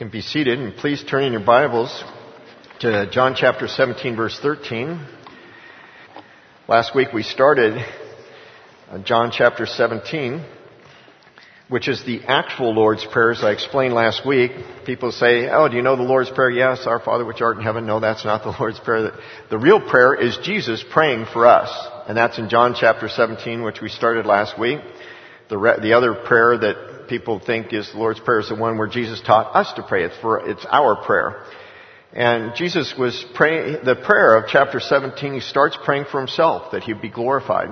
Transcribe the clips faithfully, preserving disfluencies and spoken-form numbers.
can be seated, and please turn in your Bibles to John chapter seventeen, verse thirteen. Last week we started John chapter seventeen, which is the actual Lord's Prayer, as I explained last week. People say, oh, do you know the Lord's Prayer? Yes, our Father which art in heaven. No, that's not the Lord's Prayer. The real prayer is Jesus praying for us, and that's in John chapter seventeen, which we started last week. The, re- the other prayer that people think is the Lord's Prayer is the one where Jesus taught us to pray. It's for, it's our prayer. And Jesus was praying, the prayer of chapter seventeen, he starts praying for himself, that he'd be glorified,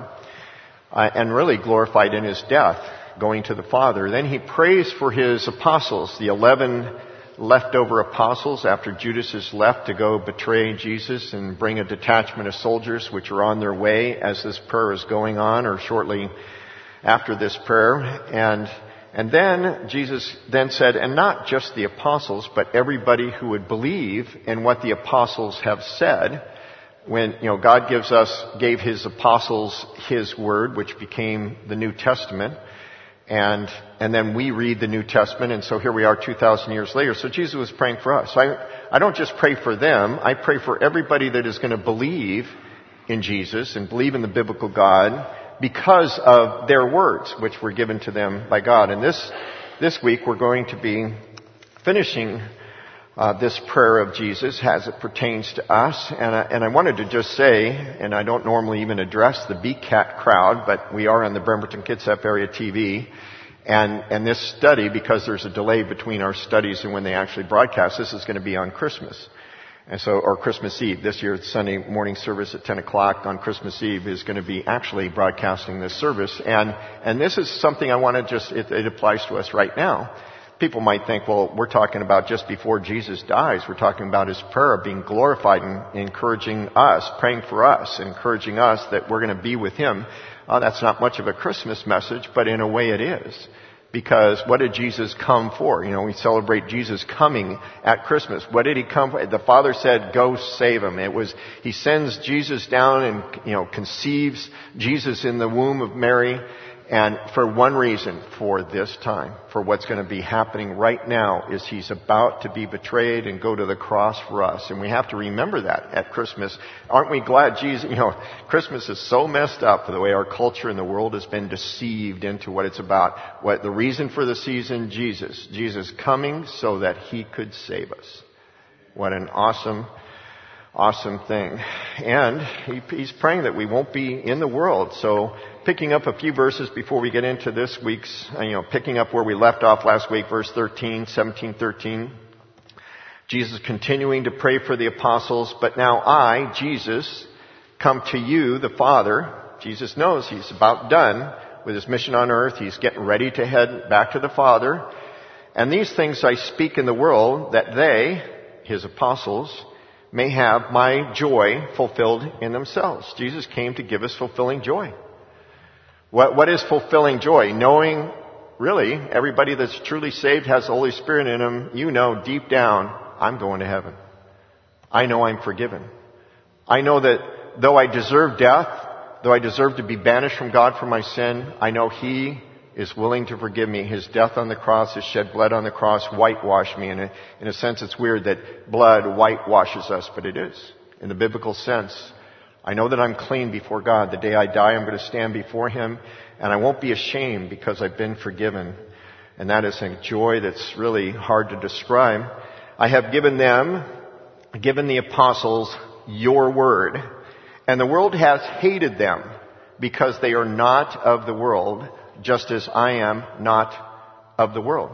uh, and really glorified in his death, going to the Father. Then he prays for his apostles, the eleven leftover apostles after Judas is left to go betray Jesus and bring a detachment of soldiers which are on their way as this prayer is going on, or shortly after this prayer. And And then Jesus then said, and not just the apostles, but everybody who would believe in what the apostles have said. When, you know, God gives us, gave his apostles his word, which became the New Testament. And, and then we read the New Testament, and so here we are two thousand years later. So Jesus was praying for us. So I, I don't just pray for them, I pray for everybody that is going to believe in Jesus and believe in the biblical God, because of their words, which were given to them by God. And this this week we're going to be finishing uh, this prayer of Jesus as it pertains to us. And I, and I wanted to just say, and I don't normally even address the B C A T crowd, but we are on the Bremerton Kitsap Area T V. And, and this study, because there's a delay between our studies and when they actually broadcast, this is going to be on Christmas. And so, or Christmas Eve. This year, Sunday morning service at ten o'clock on Christmas Eve is going to be actually broadcasting this service. And, and this is something I want to just, it, it applies to us right now. People might think, well, we're talking about just before Jesus dies. We're talking about his prayer being glorified and encouraging us, praying for us, encouraging us that we're going to be with him. Uh, that's not much of a Christmas message, but in a way it is. Because what did Jesus come for? You know, we celebrate Jesus coming at Christmas. What did he come for? The Father said, go save him. It was, he sends Jesus down and, you know, conceives Jesus in the womb of Mary. And for one reason, for this time, for what's going to be happening right now, is he's about to be betrayed and go to the cross for us. And we have to remember that at Christmas. Aren't we glad Jesus, you know, Christmas is so messed up for the way our culture and the world has been deceived into what it's about. What the reason for the season, Jesus. Jesus coming so that he could save us. What an awesome, awesome thing. And he, he's praying that we won't be in the world. So, picking up a few verses before we get into this week's, you know, picking up where we left off last week, verse thirteen, seventeen, thirteen. Jesus continuing to pray for the apostles, but now I, Jesus, come to you, the Father. Jesus knows he's about done with his mission on earth. He's getting ready to head back to the Father. And these things I speak in the world, that they, his apostles, may have my joy fulfilled in themselves. Jesus came to give us fulfilling joy. What, what is fulfilling joy? Knowing, really, everybody that's truly saved has the Holy Spirit in them. You know deep down, I'm going to heaven. I know I'm forgiven. I know that though I deserve death, though I deserve to be banished from God for my sin, I know he is willing to forgive me. His death on the cross, his shed blood on the cross, whitewashed me. In a, in a sense, it's weird that blood whitewashes us, but it is. In the biblical sense, I know that I'm clean before God. The day I die, I'm going to stand before him, and I won't be ashamed because I've been forgiven. And that is a joy that's really hard to describe. I have given them, given the apostles, your word. And the world has hated them because they are not of the world, just as I am not of the world.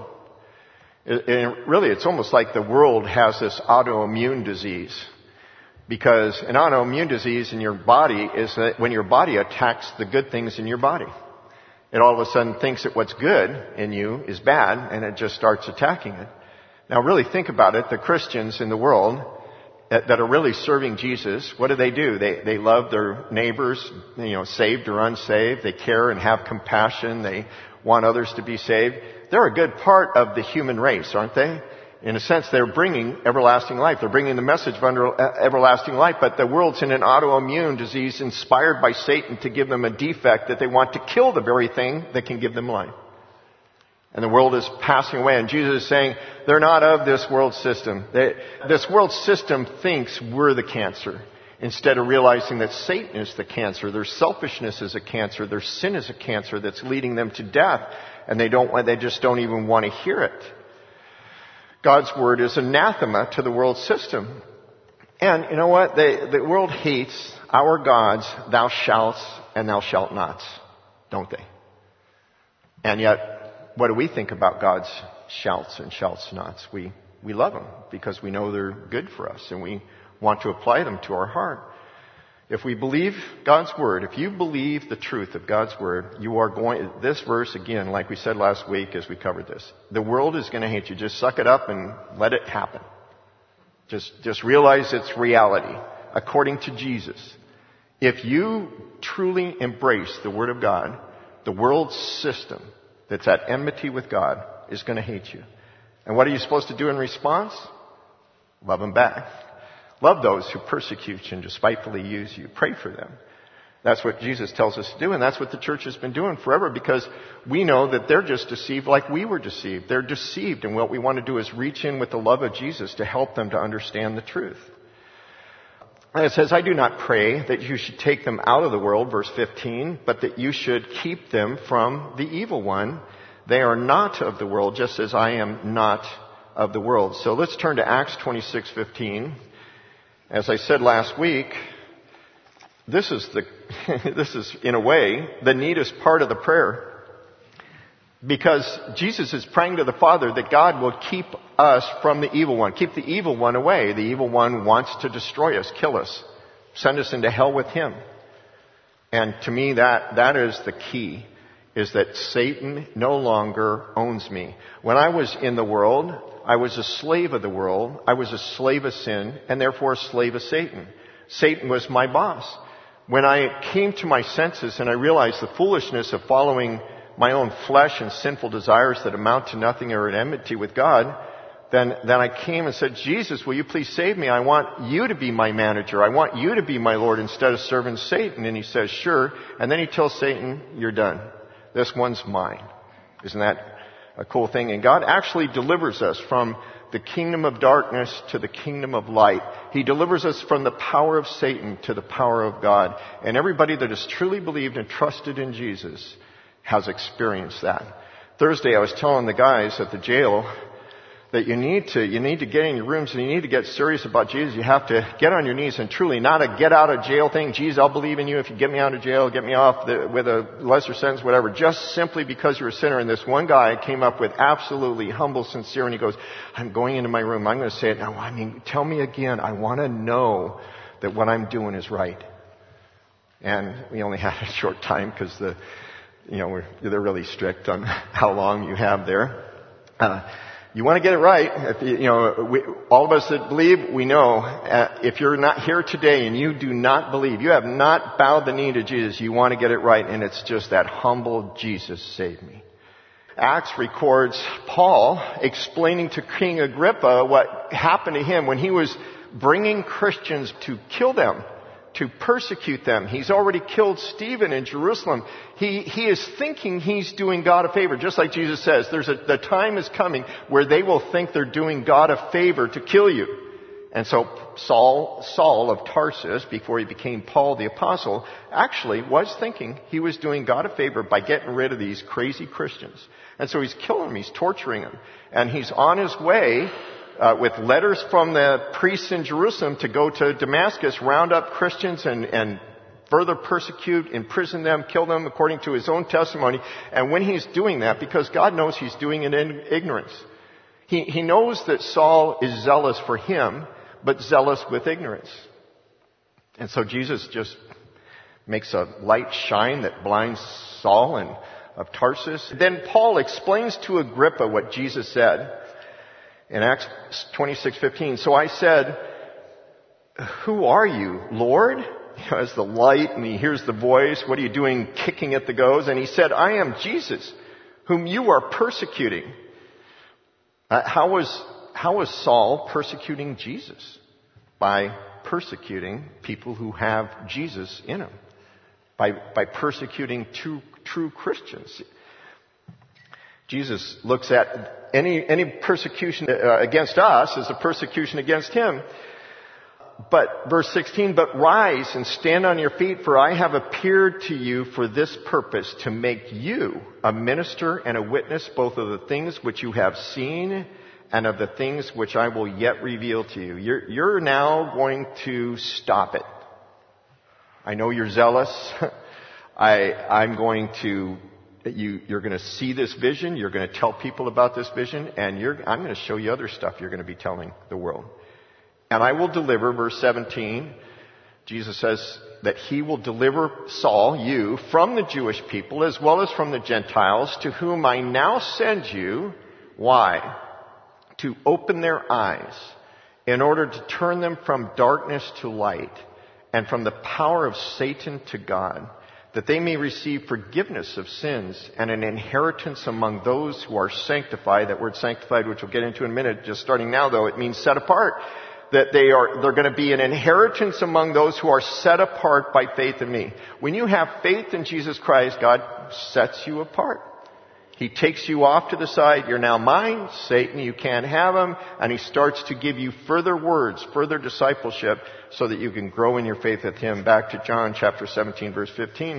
It, it, really, it's almost like the world has this autoimmune disease. Because an autoimmune disease in your body is that when your body attacks the good things in your body, it all of a sudden thinks that what's good in you is bad, and it just starts attacking it. Now really think about it. The Christians in the world that, that are really serving Jesus, what do they do? They, they love their neighbors, you know, saved or unsaved. They care and have compassion. They want others to be saved. They're a good part of the human race, aren't they? In a sense, they're bringing everlasting life. They're bringing the message of under, uh, everlasting life, but the world's in an autoimmune disease inspired by Satan to give them a defect that they want to kill the very thing that can give them life. And the world is passing away. And Jesus is saying, they're not of this world system. They, this world system thinks we're the cancer, instead of realizing that Satan is the cancer. Their selfishness is a cancer. Their sin is a cancer that's leading them to death. And they don't, they just don't even want to hear it. God's word is anathema to the world system. And you know what? They, the world hates our God's thou shalt and thou shalt nots, don't they? And yet, what do we think about God's shouts and shouts nots? We, we love them because we know they're good for us and we want to apply them to our heart. If we believe God's word, if you believe the truth of God's word, you are going, this verse again, like we said last week as we covered this, the world is going to hate you. Just suck it up and let it happen. Just, just realize it's reality according to Jesus. If you truly embrace the word of God, the world system that's at enmity with God is going to hate you. And what are you supposed to do in response? Love them back. Love those who persecute you and despitefully use you. Pray for them. That's what Jesus tells us to do, and that's what the church has been doing forever, because we know that they're just deceived like we were deceived. They're deceived, and what we want to do is reach in with the love of Jesus to help them to understand the truth. And it says, I do not pray that you should take them out of the world, verse fifteen, but that you should keep them from the evil one. They are not of the world, just as I am not of the world. So let's turn to Acts twenty-six fifteen. As I said last week, this is the, this is in a way the neatest part of the prayer. Because Jesus is praying to the Father that God will keep us from the evil one. Keep the evil one away. The evil one wants to destroy us, kill us, send us into hell with him. And to me, that, that is the key, is that Satan no longer owns me. When I was in the world, I was a slave of the world. I was a slave of sin, and therefore a slave of Satan. Satan was my boss. When I came to my senses and I realized the foolishness of following my own flesh and sinful desires that amount to nothing or at enmity with God, then, then I came and said, Jesus, will you please save me? I want you to be my manager. I want you to be my Lord instead of serving Satan. And he says, sure. And then he tells Satan, you're done. This one's mine. Isn't that a cool thing? And God actually delivers us from the kingdom of darkness to the kingdom of light. He delivers us from the power of Satan to the power of God. And everybody that has truly believed and trusted in Jesus has experienced that. Thursday I was telling the guys at the jail that you need to, you need to get in your rooms and you need to get serious about Jesus. You have to get on your knees and truly, not a get out of jail thing. Jesus, I'll believe in you if you get me out of jail, get me off the, with a lesser sentence, whatever, just simply because you're a sinner. And this one guy came up with absolutely humble, sincere, and he goes, I'm going into my room. I'm going to say it now. I mean, tell me again. I want to know that what I'm doing is right. And we only had a short time because the, you know, we're, they're really strict on how long you have there. Uh, you want to get it right. If you, you know, we, all of us that believe, we know, uh, if you're not here today and you do not believe, you have not bowed the knee to Jesus, you want to get it right, and it's just that humble, Jesus save me. Acts records Paul explaining to King Agrippa what happened to him when he was bringing Christians to kill them, to persecute them. He's already killed Stephen in Jerusalem. He, he is thinking he's doing God a favor. Just like Jesus says, there's a, the time is coming where they will think they're doing God a favor to kill you. And so Saul, Saul of Tarsus, before he became Paul the Apostle, actually was thinking he was doing God a favor by getting rid of these crazy Christians. And so he's killing them, he's torturing them. And he's on his way Uh, with letters from the priests in Jerusalem to go to Damascus, round up Christians and, and further persecute, imprison them, kill them according to his own testimony. And when he's doing that, because God knows he's doing it in ignorance, he, he knows that Saul is zealous for him, but zealous with ignorance. And so Jesus just makes a light shine that blinds Saul and of Tarsus. Then Paul explains to Agrippa what Jesus said in Acts twenty-six fifteen. So I said, who are you, Lord? He has the light and he hears the voice. What are you doing kicking at the goads? And he said, I am Jesus, whom you are persecuting. Uh, how was, how was Saul persecuting Jesus? By persecuting people who have Jesus in them. By, by persecuting true, true Christians. Jesus looks at any, any persecution uh, against us as a persecution against him. But verse sixteen, but rise and stand on your feet, for I have appeared to you for this purpose, to make you a minister and a witness both of the things which you have seen and of the things which I will yet reveal to you. You're, you're now going to stop it. I know you're zealous. I, I'm going to, you, you're going to see this vision. You're going to tell people about this vision, and you're, I'm going to show you other stuff you're going to be telling the world. And I will deliver, verse seventeen, Jesus says that he will deliver Saul, you, from the Jewish people as well as from the Gentiles, to whom I now send you. Why? To open their eyes, in order to turn them from darkness to light, and from the power of Satan to God, that they may receive forgiveness of sins and an inheritance among those who are sanctified. That word sanctified, which we'll get into in a minute, just starting now though, it means set apart. That they are, they're going to be an inheritance among those who are set apart by faith in me. When you have faith in Jesus Christ, God sets you apart. He takes you off to the side. You're now mine. Satan, you can't have him. And he starts to give you further words, further discipleship, so that you can grow in your faith with him. Back to John chapter seventeen, verse fifteen.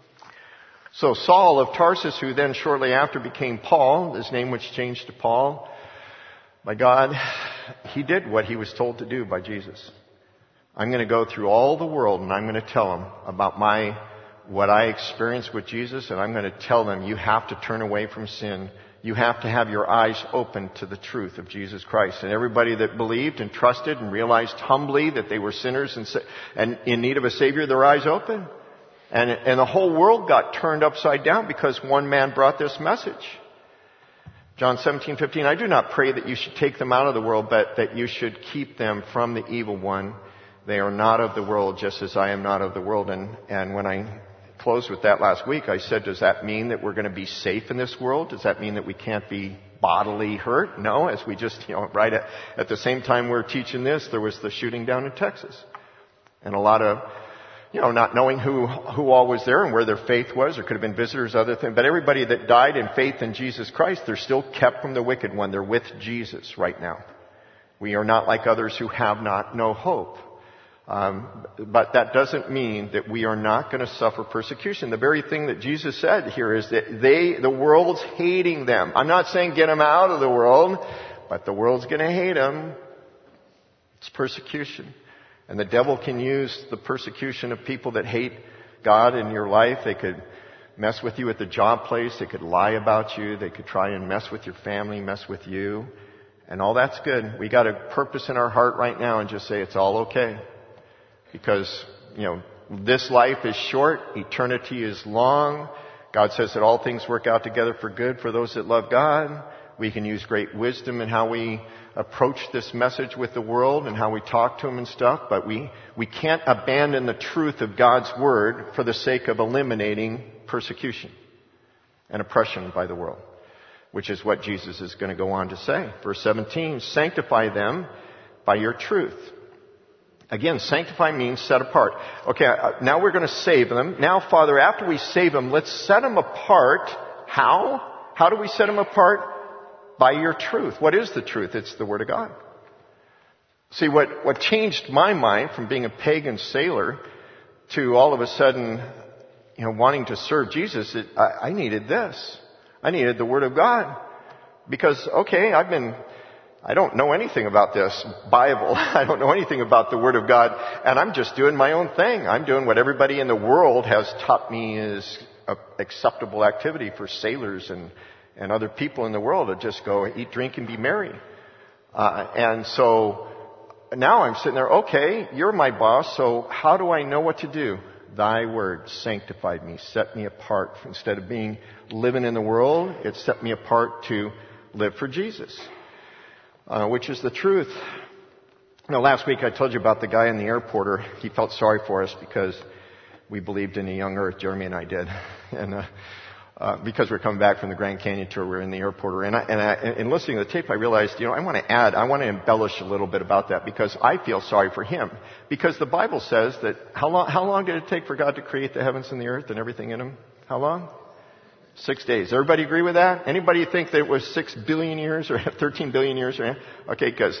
So Saul of Tarsus, who then shortly after became Paul, his name was changed to Paul, by God, he did what he was told to do by Jesus. I'm going to go through all the world and I'm going to tell them about my, what I experienced with Jesus, and I'm going to tell them you have to turn away from sin. You have to have your eyes open to the truth of Jesus Christ. And everybody that believed and trusted and realized humbly that they were sinners and, and in need of a Savior, their eyes open. And, and the whole world got turned upside down because one man brought this message. John seventeen fifteen, I do not pray that you should take them out of the world, but that you should keep them from the evil one. They are not of the world, just as I am not of the world. And, and when I closed with that last week, I said, does that mean that we're going to be safe in this world? Does that mean that we can't be bodily hurt? No, as we just, you know, right at, at the same time we're teaching this, there was the shooting down in Texas. And a lot of, you know, not knowing who, who all was there and where their faith was. There could have been visitors, other things. But everybody that died in faith in Jesus Christ, they're still kept from the wicked one. They're with Jesus right now. We are not like others who have not no hope. Um, but that doesn't mean that we are not going to suffer persecution. The very thing that Jesus said here is that they, the world's hating them. I'm not saying get them out of the world, but the world's going to hate them. It's persecution. And the devil can use the persecution of people that hate God in your life. They could mess with you at the job place. They could lie about you. They could try and mess with your family, mess with you. And all that's good. We got a purpose in our heart right now and just say it's all okay. Because, you know, this life is short. Eternity is long. God says that all things work out together for good for those that love God. We can use great wisdom in how we approach this message with the world and how we talk to them and stuff, but we, we can't abandon the truth of God's Word for the sake of eliminating persecution and oppression by the world, which is what Jesus is going to go on to say. Verse seventeen, sanctify them by your truth. Again, sanctify means set apart. Okay, now we're going to save them. Now, Father, after we save them, let's set them apart. How? How do we set them apart? By your truth. What is the truth? It's the Word of God. See, what, what changed my mind from being a pagan sailor to all of a sudden, you know, wanting to serve Jesus, it, I, I needed this. I needed the Word of God. Because, okay, I've been, I don't know anything about this Bible. I don't know anything about the Word of God. And I'm just doing my own thing. I'm doing what everybody in the world has taught me is an acceptable activity for sailors and and other people in the world to just go eat, drink, and be merry. Uh, and so now I'm sitting there, okay, you're my boss, so how do I know what to do? Thy word sanctified me, set me apart. Instead of being living in the world, it set me apart to live for Jesus, uh, which is the truth. Now, last week I told you about the guy in the airport. Or he felt sorry for us because we believed in a young earth, Jeremy and I did. and uh, Uh, because we're coming back from the Grand Canyon tour, we're in the airport. And, I, and, I, and listening to the tape, I realized, you know, I want to add, I want to embellish a little bit about that because I feel sorry for him. Because the Bible says that how long, how long did it take for God to create the heavens and the earth and everything in them? How long? Six days. Everybody agree with that? Anybody think that it was six billion years or thirteen billion years? Or, okay, because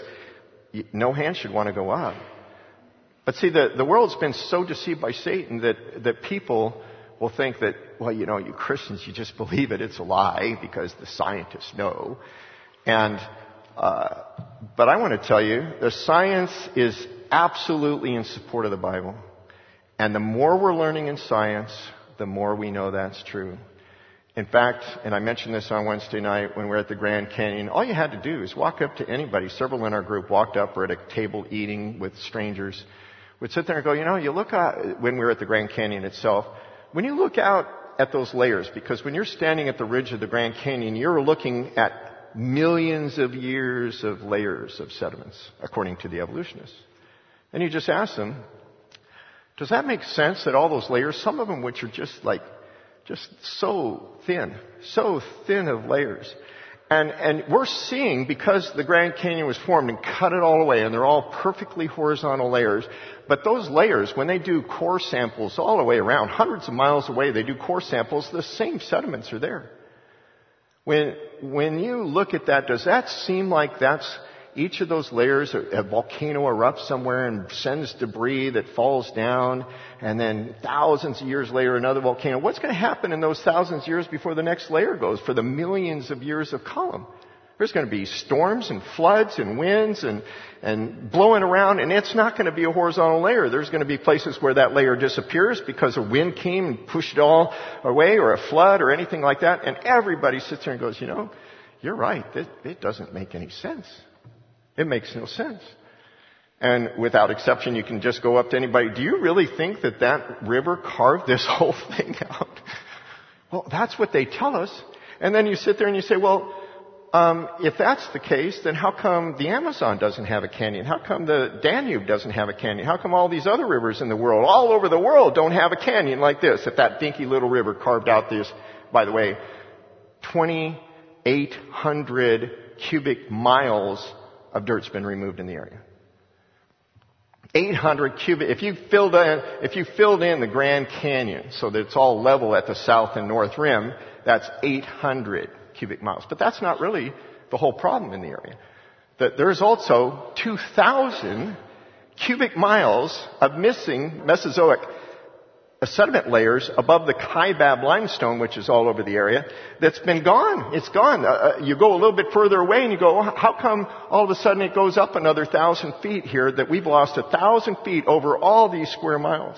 no hand should want to go up. But see, the, the world's been so deceived by Satan that, that people will think that, well, you know, you Christians, you just believe it. It's a lie because the scientists know. And, uh, but I want to tell you, the science is absolutely in support of the Bible. And the more we're learning in science, the more we know that's true. In fact, and I mentioned this on Wednesday night when we were at the Grand Canyon, all you had to do is walk up to anybody. Several in our group walked up or at a table eating with strangers. Would sit there and go, you know, you look at, when we were at the Grand Canyon itself, when you look out at those layers, because when you're standing at the ridge of the Grand Canyon, you're looking at millions of years of layers of sediments, according to the evolutionists. And you just ask them, does that make sense that all those layers, some of them which are just like, just so thin, so thin of layers. And, and we're seeing, because the Grand Canyon was formed and cut it all away, and they're all perfectly horizontal layers, but those layers, when they do core samples all the way around, hundreds of miles away, they do core samples, the same sediments are there. When, when you look at that, does that seem like that's each of those layers? A volcano erupts somewhere and sends debris that falls down, and then thousands of years later another volcano. What's going to happen in those thousands of years before the next layer goes for the millions of years of column? There's going to be storms and floods and winds and, and blowing around, and it's not going to be a horizontal layer. There's going to be places where that layer disappears because a wind came and pushed it all away, or a flood or anything like that, and everybody sits there and goes, you know, you're right, it, it doesn't make any sense. It makes no sense. And without exception, you can just go up to anybody. Do you really think that that river carved this whole thing out? Well, that's what they tell us. And then you sit there and you say, well, um, if that's the case, then how come the Amazon doesn't have a canyon? How come the Danube doesn't have a canyon? How come all these other rivers in the world, all over the world, don't have a canyon like this? If that dinky little river carved out this, by the way, twenty-eight hundred cubic miles of dirt's been removed in the area. eight hundred cubic, if you filled in, if you filled in the Grand Canyon so that it's all level at the south and north rim, that's eight hundred cubic miles. But that's not really the whole problem in the area. That there's also two thousand cubic miles of missing Mesozoic sediment layers above the Kaibab limestone, which is all over the area, that's been gone. It's gone. Uh, you go a little bit further away and you go, how come all of a sudden it goes up another thousand feet here, that we've lost a thousand feet over all these square miles?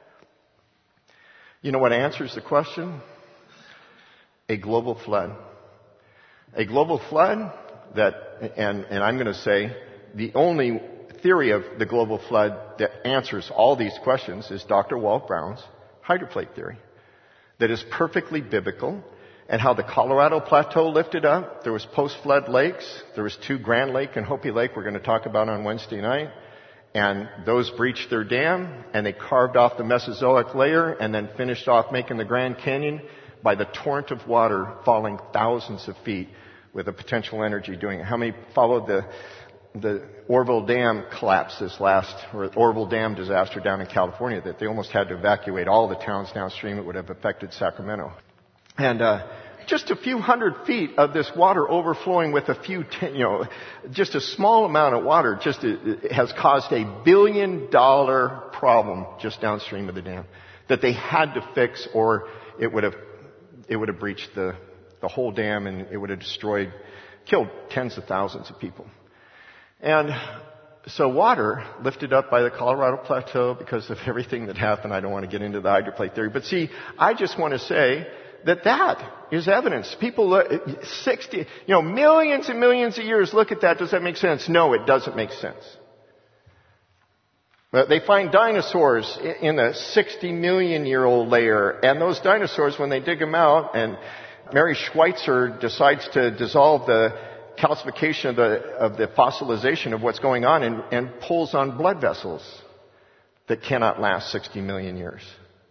You know what answers the question? A global flood. A global flood that, and, and I'm going to say, the only theory of the global flood that answers all these questions is Doctor Walt Brown's hydroplate theory, that is perfectly biblical, and how the Colorado Plateau lifted up. There was post-flood lakes. There was two, Grand Lake and Hopi Lake, we're going to talk about on Wednesday night. And those breached their dam, and they carved off the Mesozoic layer, and then finished off making the Grand Canyon by the torrent of water falling thousands of feet with a potential energy doing it. How many followed the the Orville Dam collapse this last, or Orville Dam disaster down in California, that they almost had to evacuate all the towns downstream? It would have affected Sacramento. And uh, just a few hundred feet of this water overflowing with a few, ten, you know, just a small amount of water, just it has caused a billion dollar problem just downstream of the dam that they had to fix, or it would have it would have breached the the whole dam, and it would have destroyed, killed tens of thousands of people. And so water lifted up by the Colorado Plateau because of everything that happened. I don't want to get into the hydroplate theory, but see, I just want to say that that is evidence. People look, sixty, you know, millions and millions of years look at that. Does that make sense? No, it doesn't make sense. But they find dinosaurs in the sixty million year old layer, and those dinosaurs, when they dig them out, and Mary Schweitzer decides to dissolve the calcification of the, of the fossilization of what's going on, and, and pulls on blood vessels that cannot last sixty million years.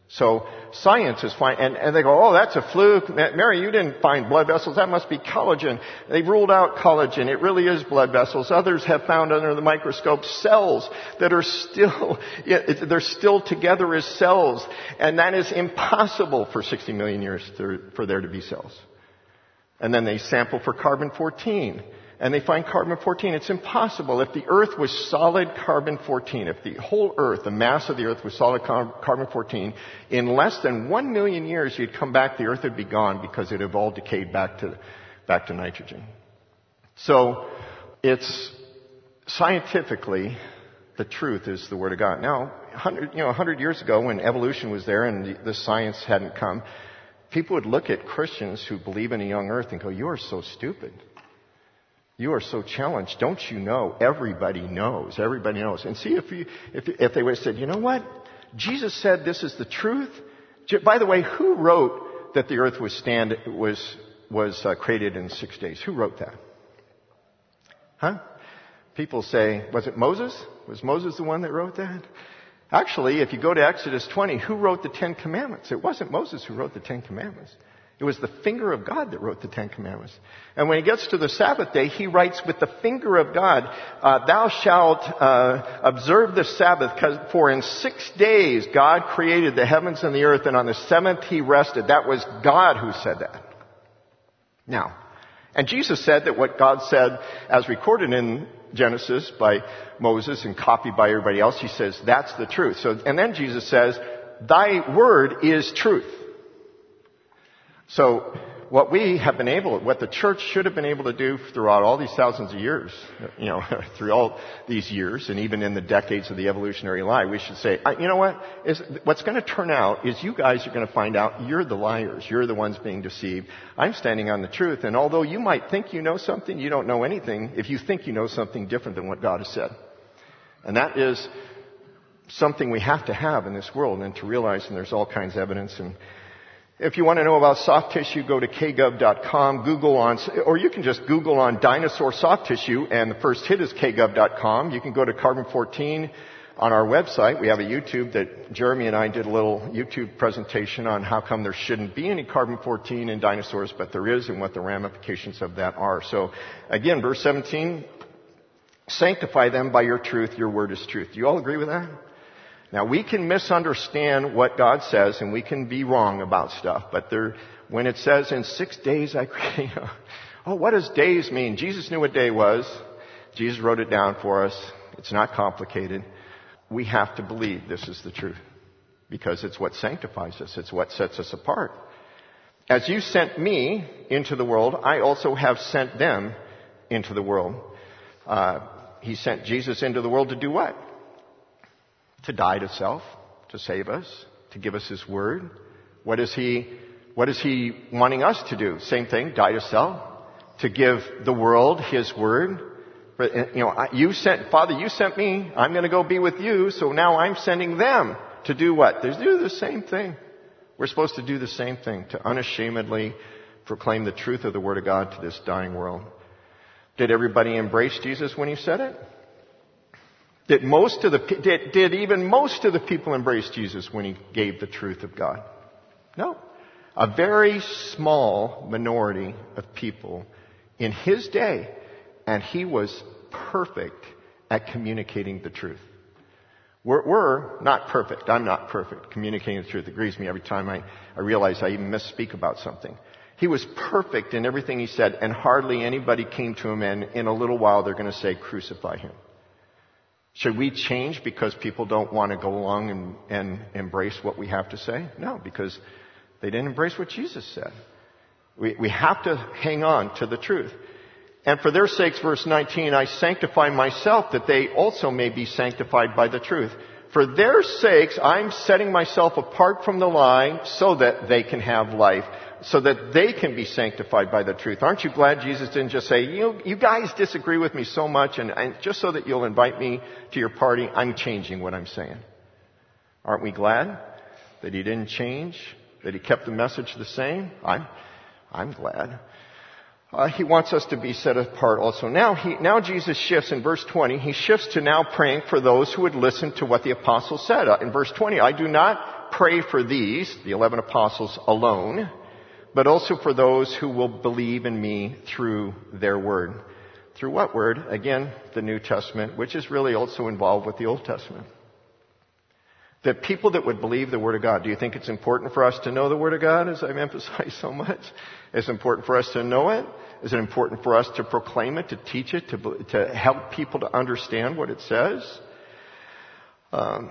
So science is fine, and, and they go, oh, that's a fluke. Mary, you didn't find blood vessels. That must be collagen. They've ruled out collagen. It really is blood vessels. Others have found under the microscope cells that are still, they're still together as cells. And that is impossible for sixty million years to, for there to be cells. And then they sample for carbon fourteen. And they find carbon fourteen. It's impossible. If the Earth was solid carbon fourteen, if the whole Earth, the mass of the Earth was solid carbon fourteen, in less than one million years you'd come back, the Earth would be gone because it had all decayed back to, back to nitrogen. So, it's scientifically, the truth is the Word of God. Now, one hundred, you know, one hundred years ago when evolution was there and the, the science hadn't come, people would look at Christians who believe in a young Earth and go, you are so stupid. You are so challenged. Don't you know? Everybody knows. Everybody knows. And see, if you, if, if they would have said, you know what? Jesus said this is the truth. By the way, who wrote that the earth was stand, was, was uh, created in six days? Who wrote that? Huh? People say, was it Moses? Was Moses the one that wrote that? Actually, if you go to Exodus twenty, who wrote the Ten Commandments? It wasn't Moses who wrote the Ten Commandments. It was the finger of God that wrote the Ten Commandments. And when he gets to the Sabbath day, he writes with the finger of God, uh, thou shalt uh, observe the Sabbath, for in six days God created the heavens and the earth, and on the seventh he rested. That was God who said that. Now, and Jesus said that what God said, as recorded in Genesis by Moses and copied by everybody else, he says, that's the truth. So, and then Jesus says, thy word is truth. So what we have been able, what the church should have been able to do throughout all these thousands of years, you know, through all these years, and even in the decades of the evolutionary lie, we should say, you know what? Is, what's going to turn out is you guys are going to find out you're the liars. You're the ones being deceived. I'm standing on the truth. And although you might think you know something, you don't know anything if you think you know something different than what God has said. And that is something we have to have in this world, and to realize, and there's all kinds of evidence. And if you want to know about soft tissue, go to k gov dot com, Google on, or you can just Google on dinosaur soft tissue, and the first hit is k gov dot com. You can go to carbon fourteen on our website. We have a YouTube that Jeremy and I did a little YouTube presentation on how come there shouldn't be any carbon fourteen in dinosaurs, but there is, and what the ramifications of that are. So, again, verse seventeen, sanctify them by your truth, your word is truth. Do you all agree with that? Now, we can misunderstand what God says, and we can be wrong about stuff, but there, when it says in six days I create, oh, what does days mean? Jesus knew what day was. Jesus wrote it down for us. It's not complicated. We have to believe this is the truth, because it's what sanctifies us. It's what sets us apart. As you sent me into the world, I also have sent them into the world. Uh, he sent Jesus into the world to do what? To die to self, to save us, to give us His Word. What is He, what is He wanting us to do? Same thing, die to self, to give the world His Word. But, you know, you sent, Father, you sent me, I'm going to go be with you, so now I'm sending them to do what? They do the same thing. We're supposed to do the same thing, to unashamedly proclaim the truth of the Word of God to this dying world. Did everybody embrace Jesus when He said it? Did most of the, did, did even most of the people embrace Jesus when He gave the truth of God? No. A very small minority of people in His day, and He was perfect at communicating the truth. We're, we're not perfect. I'm not perfect. Communicating the truth. It grieves me every time I, I realize I even misspeak about something. He was perfect in everything He said, and hardly anybody came to Him, and in a little while they're going to say, crucify Him. Should we change because people don't want to go along and, and embrace what we have to say? No, because they didn't embrace what Jesus said. We, we have to hang on to the truth. And for their sakes, verse nineteen, I sanctify myself that they also may be sanctified by the truth. For their sakes, I'm setting myself apart from the lie so that they can have life, so that they can be sanctified by the truth. Aren't you glad Jesus didn't just say, you, you guys disagree with me so much, and, and just so that you'll invite me to your party, I'm changing what I'm saying. Aren't we glad that He didn't change, that He kept the message the same? I'm, I'm glad. Uh, he wants us to be set apart also. Now he, now Jesus shifts in verse twenty. He shifts to now praying for those who would listen to what the apostle said. Uh, in verse twenty, I do not pray for these, the eleven apostles alone, but also for those who will believe in me through their word. Through what word? Again, the New Testament, which is really also involved with the Old Testament. The people that would believe the Word of God. Do you think it's important for us to know the Word of God, as I've emphasized so much? Is it important for us to know it? Is it important for us to proclaim it, to teach it, to, to help people to understand what it says? Um,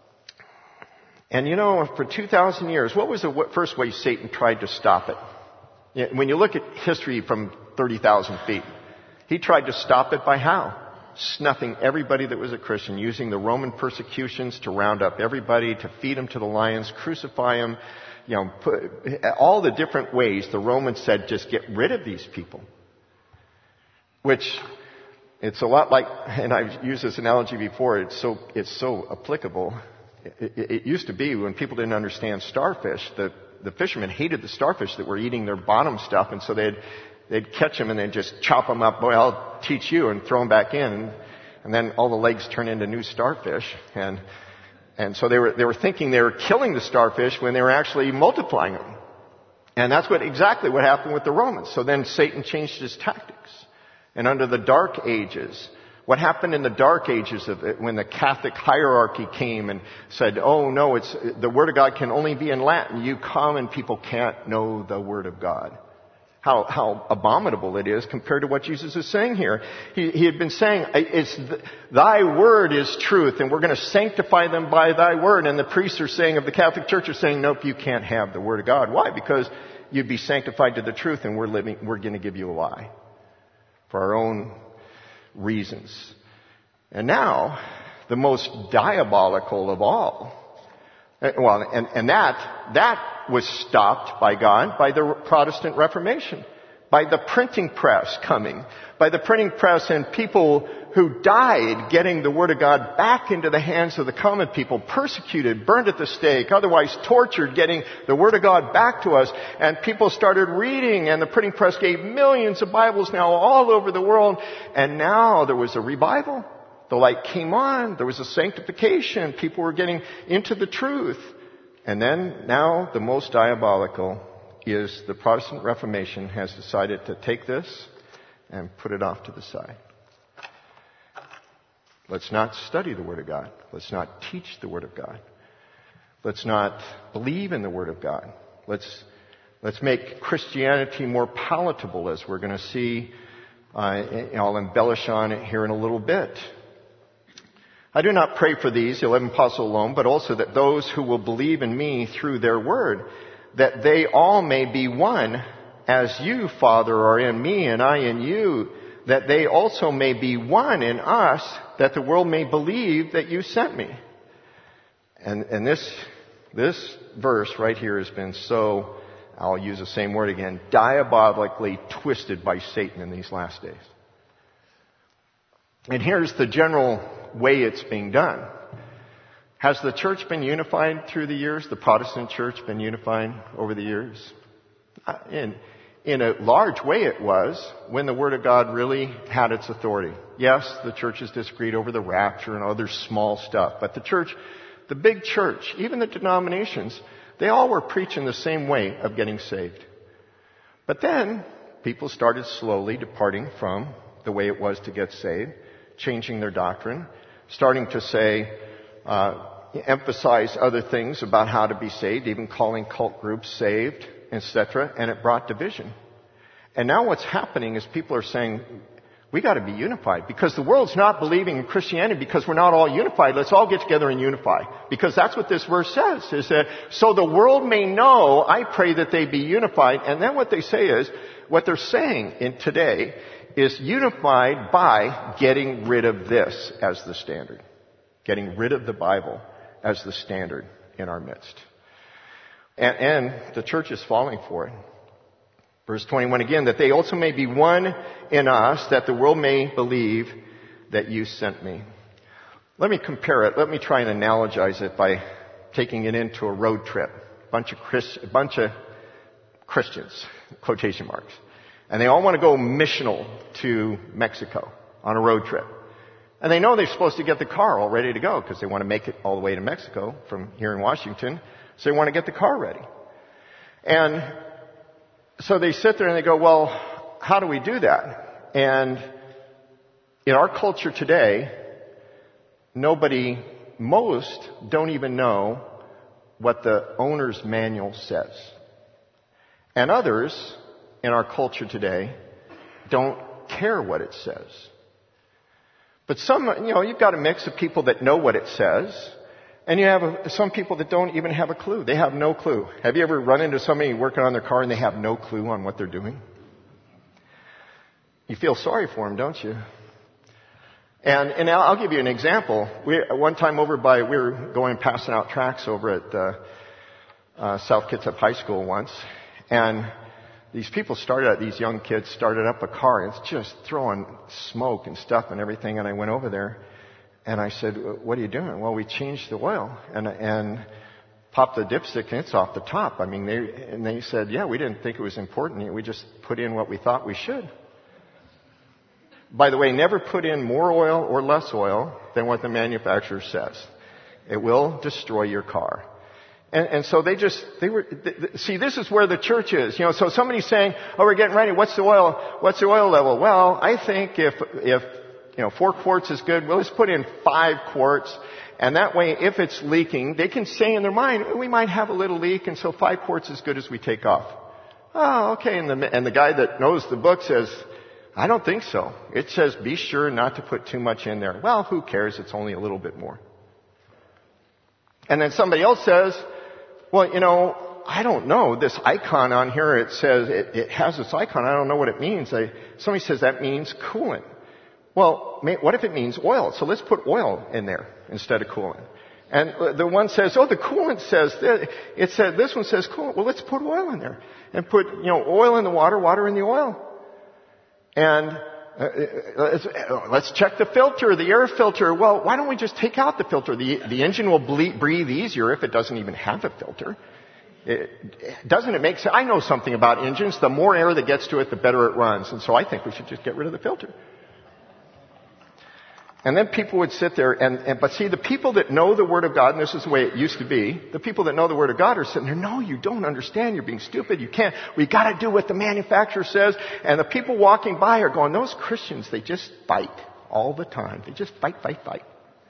and you know, for two thousand years, what was the first way Satan tried to stop it? When you look at history from thirty thousand feet, he tried to stop it by how? Snuffing everybody that was a Christian, using the Roman persecutions to round up everybody, to feed them to the lions, crucify them, you know, put, all the different ways the Romans said, just get rid of these people. Which, it's a lot like, and I've used this analogy before, it's so, it's so applicable. It, it, it used to be when people didn't understand starfish, the, the fishermen hated the starfish that were eating their bottom stuff, and so they'd They'd catch them and then just chop them up. Boy, I'll teach you, and throw them back in. And then all the legs turn into new starfish. And, and so they were, they were thinking they were killing the starfish when they were actually multiplying them. And that's what, exactly what happened with the Romans. So then Satan changed his tactics. And under the Dark Ages, what happened in the Dark Ages of it, when the Catholic hierarchy came and said, oh no, it's, the Word of God can only be in Latin. You common people can't know the Word of God. How, how abominable it is compared to what Jesus is saying here. He, he had been saying, it's th- thy word is truth, and we're going to sanctify them by thy word. And the priests are saying, of the Catholic Church, are saying, nope, you can't have the word of God. Why? Because you'd be sanctified to the truth, and we're living, we're going to give you a lie. For our own reasons. And now, the most diabolical of all, well, and, and that, that was stopped by God by the Protestant Reformation, by the printing press coming, by the printing press and people who died getting the Word of God back into the hands of the common people, persecuted, burned at the stake, otherwise tortured, getting the Word of God back to us. And people started reading, and the printing press gave millions of Bibles now all over the world. And now there was a revival. The light came on. There was a sanctification. People were getting into the truth. And then now the most diabolical is the Protestant Reformation has decided to take this and put it off to the side. Let's not study the Word of God. Let's not teach the Word of God. Let's not believe in the Word of God. Let's, let's make Christianity more palatable, as we're going to see. Uh, I'll embellish on it here in a little bit. I do not pray for these, the eleven apostles alone, but also that those who will believe in me through their word, that they all may be one, as you, Father, are in me and I in you, that they also may be one in us, that the world may believe that you sent me. And, and this, this verse right here has been so, I'll use the same word again, diabolically twisted by Satan in these last days. And here's the general way it's being done. Has the church been unified through the years? The Protestant church been unified over the years? In, in a large way it was, when the Word of God really had its authority. Yes, the churches disagreed over the rapture and other small stuff, but the church, the big church, even the denominations, they all were preaching the same way of getting saved. But then, people started slowly departing from the way it was to get saved, changing their doctrine, starting to say, uh, emphasize other things about how to be saved, even calling cult groups saved, et cetera, and it brought division. And now what's happening is people are saying, we got to be unified, because the world's not believing in Christianity because we're not all unified. Let's all get together and unify. Because that's what this verse says, is that, so the world may know, I pray that they be unified. And then what they say is, what they're saying in today is unified by getting rid of this as the standard. Getting rid of the Bible as the standard in our midst. And, and the church is falling for it. Verse twenty-one again, that they also may be one in us, that the world may believe that you sent me. Let me compare it. Let me try and analogize it by taking it into a road trip. A bunch of, Christ, a bunch of Christians, quotation marks. And they all want to go missional to Mexico on a road trip. And they know they're supposed to get the car all ready to go because they want to make it all the way to Mexico from here in Washington. So they want to get the car ready. And so they sit there and they go, well, how do we do that? And in our culture today, nobody, most don't even know what the owner's manual says. And others in our culture today don't care what it says. But some, you know, you've got a mix of people that know what it says, and you have a, some people that don't even have a clue. They have no clue. Have you ever run into somebody working on their car and they have no clue on what they're doing? You feel sorry for them, don't you? And, and I'll give you an example. We, one time over by, we were going passing out tracts over at uh, uh, South Kitsap High School once, and these people started, these young kids started up a car, and it's just throwing smoke and stuff and everything. And I went over there, and I said, "What are you doing?" "Well, we changed the oil and and popped the dipstick, and it's off the top." I mean, they and they said, "Yeah, we didn't think it was important. We just put in what we thought we should." By the way, never put in more oil or less oil than what the manufacturer says. It will destroy your car. And, and so they just, they were, they, see, this is where the church is. You know, so somebody's saying, "Oh, we're getting ready. What's the oil, what's the oil level?" Well, I think if, if, you know, four quarts is good, well, let's put in five quarts. And that way, if it's leaking, they can say in their mind, we might have a little leak, and so five quarts is good as we take off. Oh, okay. And the, and the guy that knows the book says, "I don't think so. It says be sure not to put too much in there." Well, who cares? It's only a little bit more. And then somebody else says, "Well, you know, I don't know. This icon on here, it says, it, it has this icon. I don't know what it means." I, somebody says that means coolant. Well, may, what if it means oil? So let's put oil in there instead of coolant. And the one says, "Oh, the coolant says, that. It said, this one says coolant." Well, let's put oil in there. And put, you know, oil in the water, water in the oil. And uh, let's, let's check the filter, the air filter. Well, why don't we just take out the filter? The, the engine will ble- breathe easier if it doesn't even have a filter. It, doesn't it make sense? I know something about engines. The more air that gets to it, the better it runs. And so I think we should just get rid of the filter. And then people would sit there and, and, but see, the people that know the Word of God, and this is the way it used to be, the people that know the Word of God are sitting there, "No, you don't understand. You're being stupid. You can't. We gotta do what the manufacturer says." And the people walking by are going, "Those Christians, they just fight all the time. They just fight, fight, fight."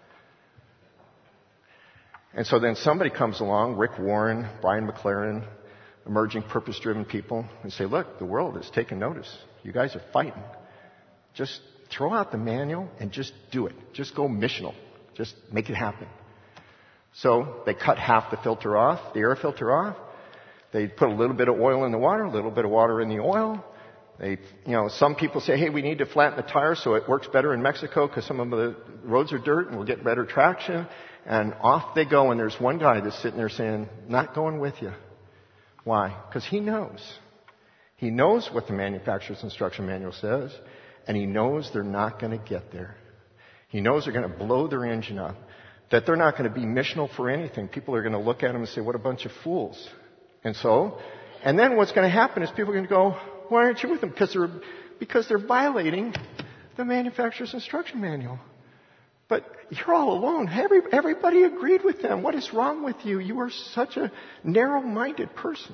And so then somebody comes along, Rick Warren, Brian McLaren, emerging purpose-driven people, and say, "Look, the world is taking notice. You guys are fighting. Just throw out the manual and just do it. Just go missional. Just make it happen." So they cut half the filter off, the air filter off. They put a little bit of oil in the water, a little bit of water in the oil. They, you know, some people say, "Hey, we need to flatten the tires so it works better in Mexico because some of the roads are dirt and we'll get better traction." And off they go. And there's one guy that's sitting there saying, "Not going with you." Why? Because he knows. He knows what the manufacturer's instruction manual says. And he knows they're not going to get there. He knows they're going to blow their engine up. That they're not going to be missional for anything. People are going to look at him and say, "What a bunch of fools." And so, and then what's going to happen is people are going to go, "Why aren't you with them?" Because they're, because they're violating the manufacturer's instruction manual. But you're all alone. Every, everybody agreed with them. What is wrong with you? You are such a narrow-minded person.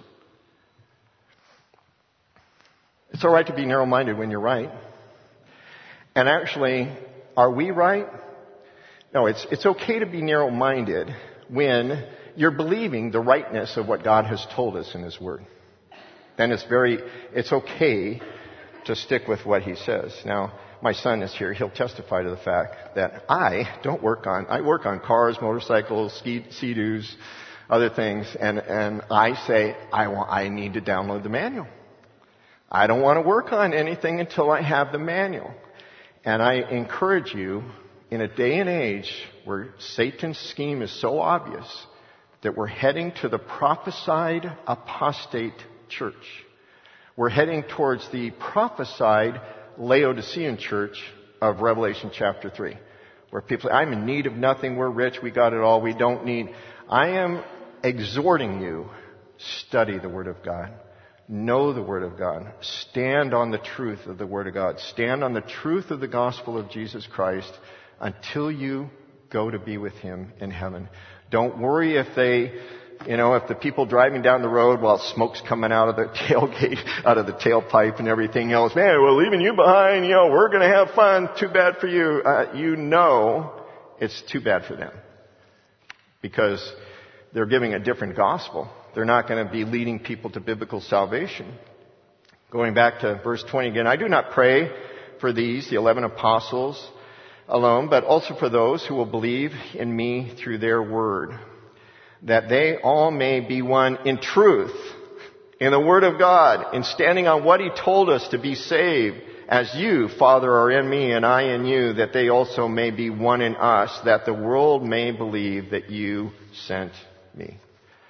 It's all right to be narrow-minded when you're right. And actually, are we right? No, it's, it's okay to be narrow-minded when you're believing the rightness of what God has told us in His Word. Then it's very, it's okay to stick with what He says. Now, my son is here. He'll testify to the fact that I don't work on, I work on cars, motorcycles, ski, Sea-Doos, other things, and, and I say, I want, I need to download the manual. I don't want to work on anything until I have the manual. And I encourage you, in a day and age where Satan's scheme is so obvious, that we're heading to the prophesied apostate church. We're heading towards the prophesied Laodicean church of Revelation chapter three, where people say, "I'm in need of nothing. We're rich. We got it all. We don't need." I am exhorting you, study the Word of God. Know the Word of God. Stand on the truth of the Word of God. Stand on the truth of the gospel of Jesus Christ until you go to be with Him in heaven. Don't worry if they You know, if the people driving down the road while smoke's coming out of the tailgate, out of the tailpipe and everything else, man, we're leaving you behind, you know, we're going to have fun, too bad for you. Uh, you know it's too bad for them. Because they're giving a different gospel. They're not going to be leading people to biblical salvation. Going back to verse twenty again, I do not pray for these, the eleven apostles alone, but also for those who will believe in me through their word, that they all may be one in truth, in the word of God, in standing on what he told us to be saved, as you, Father, are in me and I in you, that they also may be one in us, that the world may believe that you sent me.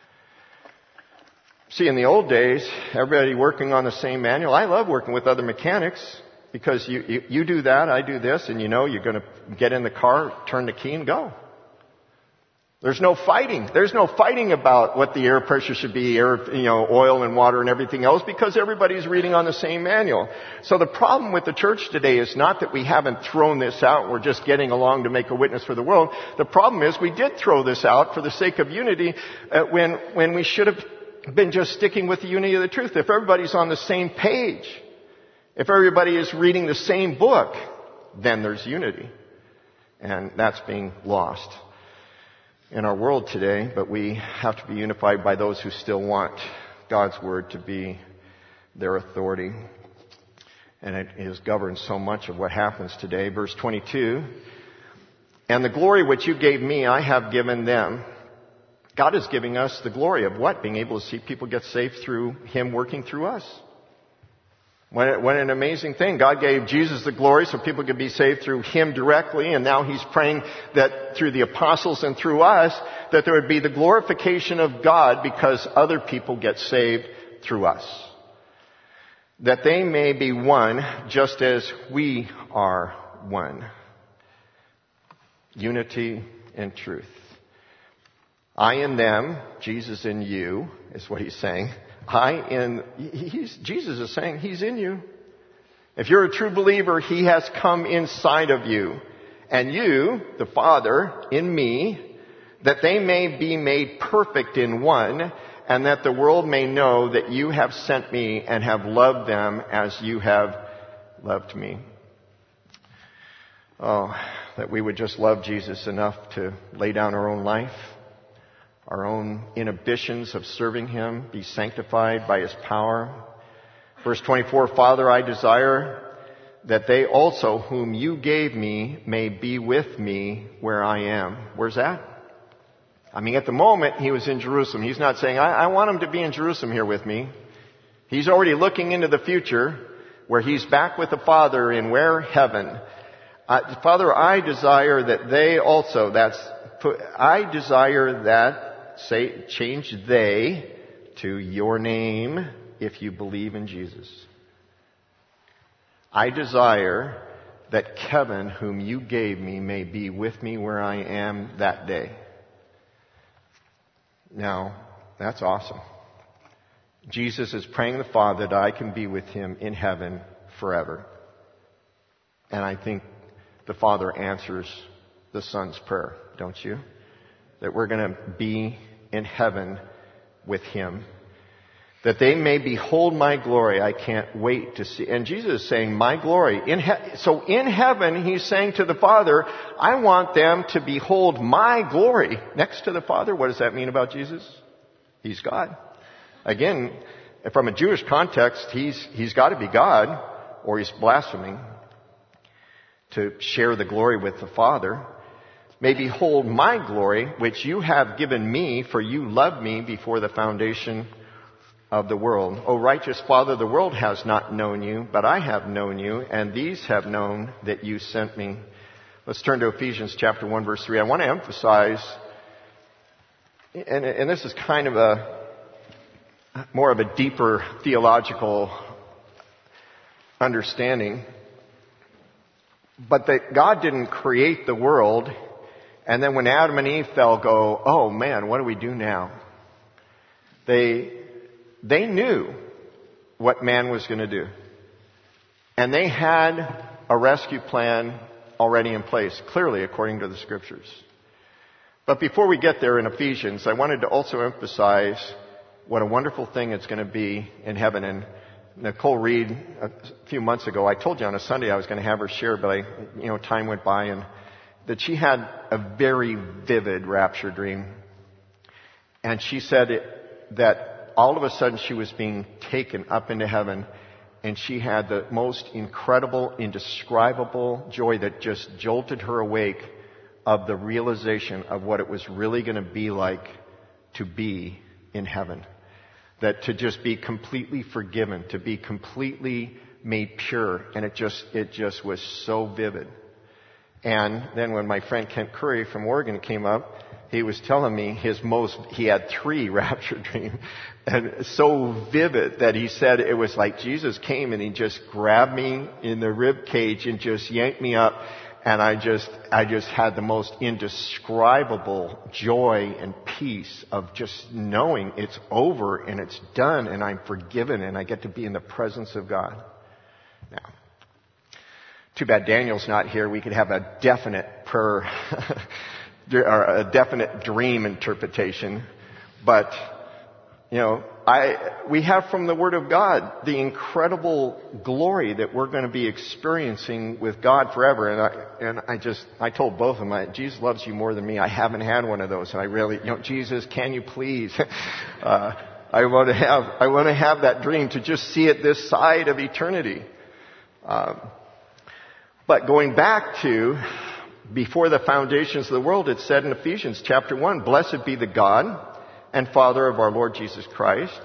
See, in the old days, everybody working on the same manual. I love working with other mechanics because you, you, you do that, I do this, and you know you're going to get in the car, turn the key, and go. There's no fighting. There's no fighting about what the air pressure should be, air, you know, oil and water and everything else, because everybody's reading on the same manual. So the problem with the church today is not that we haven't thrown this out, we're just getting along to make a witness for the world. The problem is we did throw this out for the sake of unity uh, when, when we should have been just sticking with the unity of the truth. If everybody's on the same page, if everybody is reading the same book, then there's unity. And that's being lost in our world today, but we have to be unified by those who still want God's word to be their authority. And it has governed so much of what happens today. Verse twenty-two, and the glory which you gave me, I have given them. God is giving us the glory of what? Being able to see people get saved through him working through us. What, what an amazing thing. God gave Jesus the glory so people could be saved through him directly, and now he's praying that through the apostles and through us, that there would be the glorification of God because other people get saved through us. That they may be one just as we are one. Unity and truth. I in them, Jesus in you, is what he's saying. I in, he's, Jesus is saying he's in you. If you're a true believer, he has come inside of you. And you, the Father, in me, that they may be made perfect in one, and that the world may know that you have sent me and have loved them as you have loved me. Oh, that we would just love Jesus enough to lay down our own life, our own inhibitions of serving him, be sanctified by his power. Verse twenty-four, Father, I desire that they also whom you gave me may be with me where I am. Where's that? I mean, at the moment, he was in Jerusalem. He's not saying, I, I want him to be in Jerusalem here with me. He's already looking into the future where he's back with the Father in where? Heaven. Uh, Father, I desire that they also, that's, I desire that, say, change they to your name if you believe in Jesus. I desire that Kevin, whom you gave me, may be with me where I am that day. Now, that's awesome. Jesus is praying the Father that I can be with him in heaven forever. And I think the Father answers the Son's prayer, don't you? That we're going to be in heaven with him. That they may behold my glory. I can't wait to see. And Jesus is saying, my glory. In he- so in heaven, he's saying to the Father, I want them to behold my glory. Next to the Father, what does that mean about Jesus? He's God. Again, from a Jewish context, he's, he's got to be God, or he's blaspheming to share the glory with the Father. May behold my glory, which you have given me, for you loved me before the foundation of the world. O righteous Father, the world has not known you, but I have known you, and these have known that you sent me. Let's turn to Ephesians chapter one, verse three. I want to emphasize, and, and this is kind of a more of a deeper theological understanding, but that God didn't create the world, and then when Adam and Eve fell, go, oh man, what do we do now? They, they knew what man was going to do. And they had a rescue plan already in place, clearly according to the scriptures. But before we get there in Ephesians, I wanted to also emphasize what a wonderful thing it's going to be in heaven. And Nicole Reed, a few months ago, I told you on a Sunday I was going to have her share, but I, you know, time went by, and that she had a very vivid rapture dream. And she said it, that all of a sudden she was being taken up into heaven, and she had the most incredible, indescribable joy that just jolted her awake of the realization of what it was really going to be like to be in heaven. That to just be completely forgiven, to be completely made pure. And it just, it just was so vivid. And then when my friend Kent Curry from Oregon came up, he was telling me his most, he had three rapture dreams, and so vivid that he said it was like Jesus came and he just grabbed me in the rib cage and just yanked me up, and I just, I just had the most indescribable joy and peace of just knowing it's over and it's done and I'm forgiven and I get to be in the presence of God. Now, too bad Daniel's not here. We could have a definite prayer or a definite dream interpretation. But, you know, I, we have from the Word of God the incredible glory that we're going to be experiencing with God forever. And I, and I just, I told both of them, I, Jesus loves you more than me. I haven't had one of those. And I really, you know, Jesus, can you please? uh, I want to have, I want to have that dream to just see it this side of eternity. Um, but going back to before the foundations of the world, it said in Ephesians chapter one, blessed be the God and Father of our Lord Jesus Christ,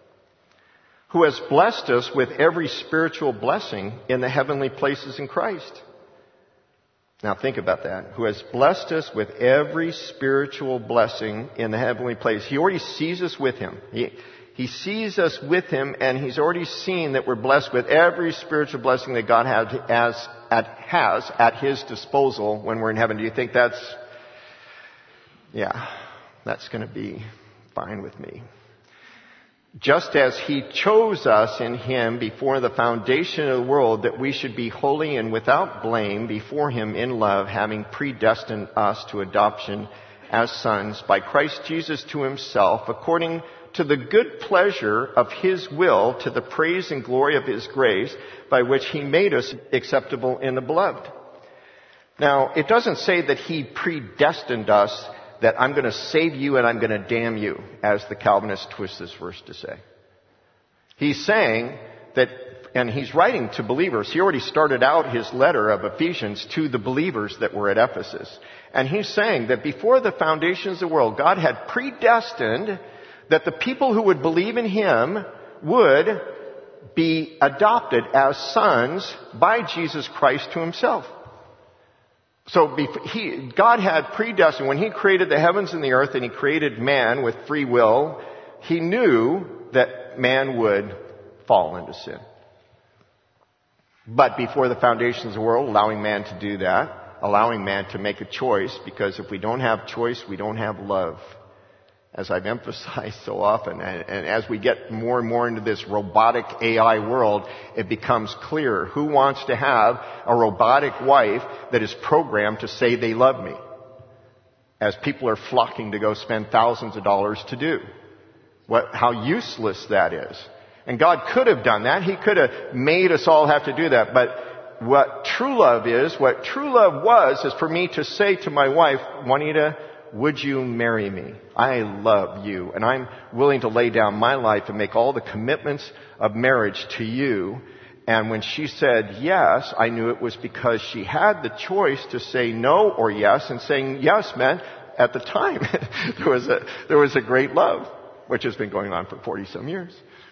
who has blessed us with every spiritual blessing in the heavenly places in Christ. Now think about that. Who has blessed us with every spiritual blessing in the heavenly place. He already sees us with Him. He, he sees us with Him, and He's already seen that we're blessed with every spiritual blessing that God has, has, at, has at His disposal when we're in heaven. Do you think that's, yeah, that's going to be fine with me. Just as He chose us in Him before the foundation of the world, that we should be holy and without blame before Him in love, having predestined us to adoption as sons by Christ Jesus to Himself, according to the good pleasure of His will, to the praise and glory of His grace, by which He made us acceptable in the beloved. Now, it doesn't say that He predestined us, that I'm going to save you and I'm going to damn you, as the Calvinists twist this verse to say. He's saying that, and he's writing to believers. He already started out his letter of Ephesians to the believers that were at Ephesus. And he's saying that before the foundations of the world, God had predestined that the people who would believe in Him would be adopted as sons by Jesus Christ to Himself. So he, God had predestined, when He created the heavens and the earth and He created man with free will, He knew that man would fall into sin. But before the foundations of the world, allowing man to do that, allowing man to make a choice, because if we don't have choice, we don't have love. As I've emphasized so often, and, and as we get more and more into this robotic A I world, it becomes clearer. Who wants to have a robotic wife that is programmed to say they love me? As people are flocking to go spend thousands of dollars to do. What, how useless that is. And God could have done that. He could have made us all have to do that. But what true love is, what true love was, is for me to say to my wife, Juanita, would you marry me? I love you, and I'm willing to lay down my life and make all the commitments of marriage to you. And when she said yes, I knew it was because she had the choice to say no or yes, and saying yes meant, at the time, there was a, there was a great love, which has been going on for forty some years.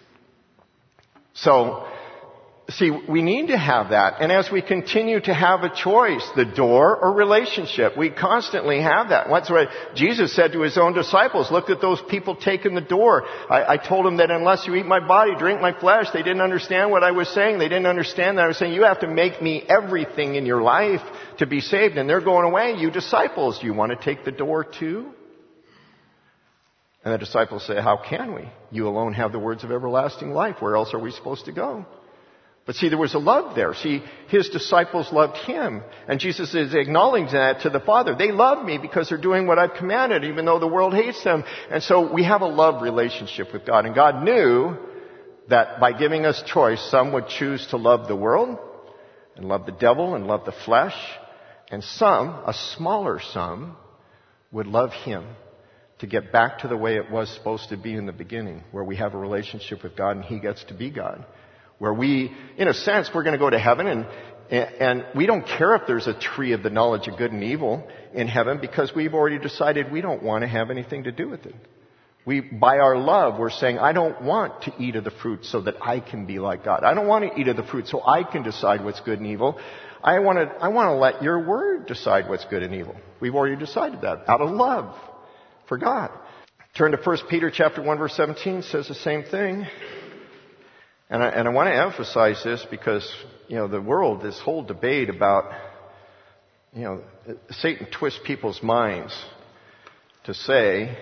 So, see, we need to have that. And as we continue to have a choice, the door or relationship, we constantly have that. That's what Jesus said to His own disciples. Look at those people taking the door. I, I told them that unless you eat my body, drink my flesh, they didn't understand what I was saying. They didn't understand that I was saying, you have to make me everything in your life to be saved. And they're going away. You disciples, do you want to take the door too? And the disciples say, how can we? You alone have the words of everlasting life. Where else are we supposed to go? But see, there was a love there. See, his disciples loved him. And Jesus is acknowledging that to the Father. They love me because they're doing what I've commanded, even though the world hates them. And so we have a love relationship with God. And God knew that by giving us choice, some would choose to love the world and love the devil and love the flesh. And some, a smaller some, would love him to get back to the way it was supposed to be in the beginning, where we have a relationship with God and he gets to be God. Where we, in a sense, we're going to go to heaven and, and we don't care if there's a tree of the knowledge of good and evil in heaven because we've already decided we don't want to have anything to do with it. We, by our love, we're saying, I don't want to eat of the fruit so that I can be like God. I don't want to eat of the fruit so I can decide what's good and evil. I want to, I want to let your word decide what's good and evil. We've already decided that out of love for God. Turn to First Peter chapter one verse seventeen, says the same thing. And I, and I want to emphasize this because, you know, the world, this whole debate about, you know, Satan twists people's minds to say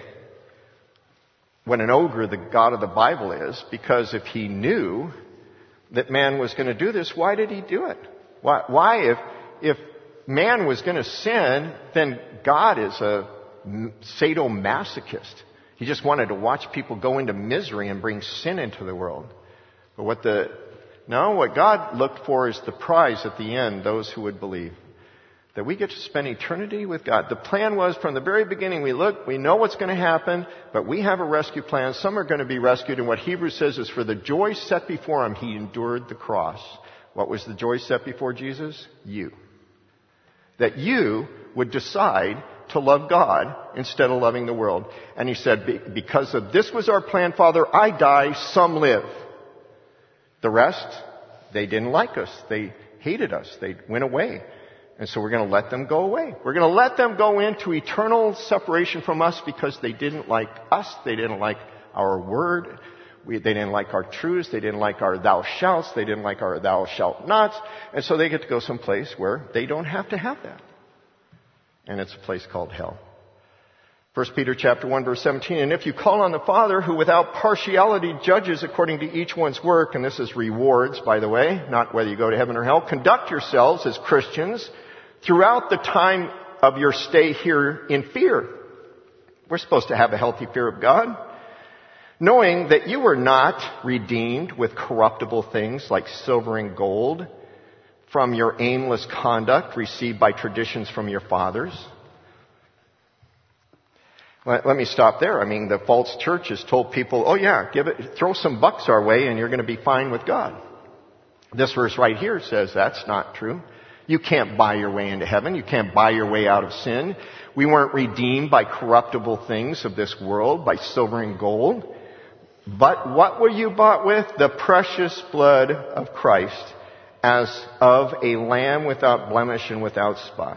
what an ogre the God of the Bible is, because if he knew that man was going to do this, why did he do it? Why, why if, if man was going to sin, then God is a sadomasochist. He just wanted to watch people go into misery and bring sin into the world. But what the, no, what God looked for is the prize at the end, those who would believe. That we get to spend eternity with God. The plan was from the very beginning, we look, we know what's going to happen, but we have a rescue plan. Some are going to be rescued, and what Hebrews says is for the joy set before him, he endured the cross. What was the joy set before Jesus? You. That you would decide to love God instead of loving the world. And he said, because of this was our plan, Father, I die, some live. The rest, they didn't like us. They hated us. They went away. And so we're going to let them go away. We're going to let them go into eternal separation from us because they didn't like us. They didn't like our word. We, they didn't like our truths. They didn't like our thou shalts. They didn't like our thou shalt nots. And so they get to go someplace where they don't have to have that. And it's a place called hell. First Peter chapter one verse seventeen, and if you call on the Father who without partiality judges according to each one's work, and this is rewards, by the way, not whether you go to heaven or hell, conduct yourselves as Christians throughout the time of your stay here in fear. We're supposed to have a healthy fear of God, knowing that you were not redeemed with corruptible things like silver and gold from your aimless conduct received by traditions from your fathers. Let, let me stop there. I mean, the false churches told people, oh yeah, give it, throw some bucks our way and you're going to be fine with God. This verse right here says that's not true. You can't buy your way into heaven. You can't buy your way out of sin. We weren't redeemed by corruptible things of this world, by silver and gold. But what were you bought with? The precious blood of Christ, as of a lamb without blemish and without spot.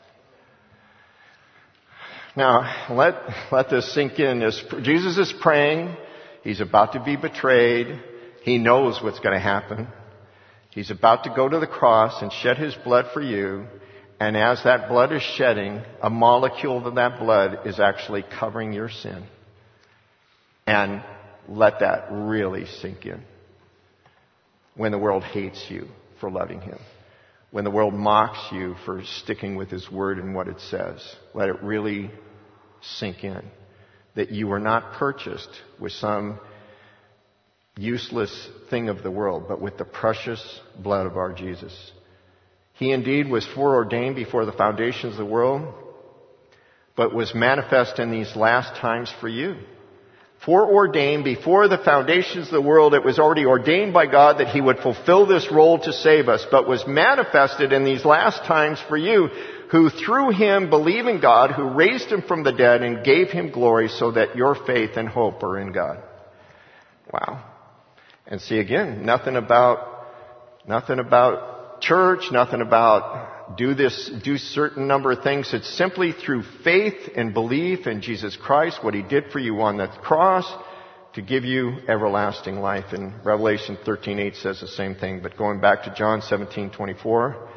Now, let, let this sink in. As Jesus is praying, he's about to be betrayed. He knows what's going to happen. He's about to go to the cross and shed his blood for you. And as that blood is shedding, a molecule of that blood is actually covering your sin. And let that really sink in. When the world hates you for loving him. When the world mocks you for sticking with his word and what it says. Let it really sink in. That you were not purchased with some useless thing of the world, but with the precious blood of our Jesus. He indeed was foreordained before the foundations of the world, but was manifest in these last times for you. Foreordained before the foundations of the world, it was already ordained by God that he would fulfill this role to save us, but was manifested in these last times for you, who through him believe in God, who raised him from the dead and gave him glory, so that your faith and hope are in God. Wow. And see again, nothing about, nothing about church, nothing about do this, do certain number of things. It's simply through faith and belief in Jesus Christ, what he did for you on the cross, to give you everlasting life. And Revelation thirteen eight says the same thing. But going back to John seventeen twenty-four,